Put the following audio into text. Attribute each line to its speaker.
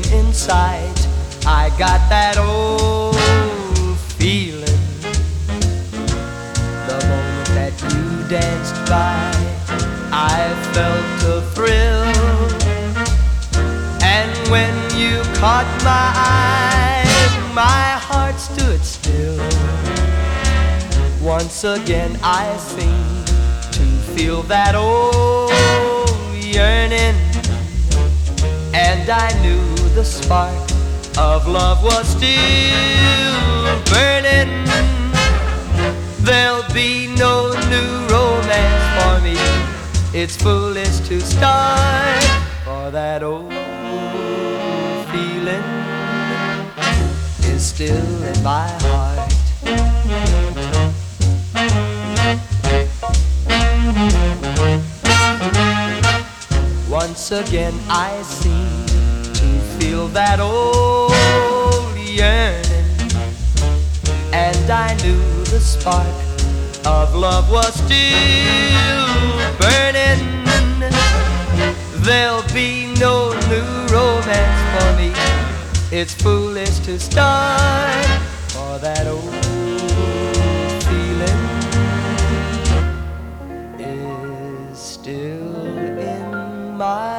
Speaker 1: inside. I got that old feeling the moment that you danced by. I felt a thrill, and when you caught my eye, my heart stood still. Once again I seemed to feel that old yearning, and I knew the spark of love was still burning. There'll be no new romance for me. It's foolish to start, for that old feeling is still in my heart. Once again I seem to feel that old yearning, and I knew the spark of love was still burning. There'll be no new romance for me. It's foolish to start, for that old feeling is still in my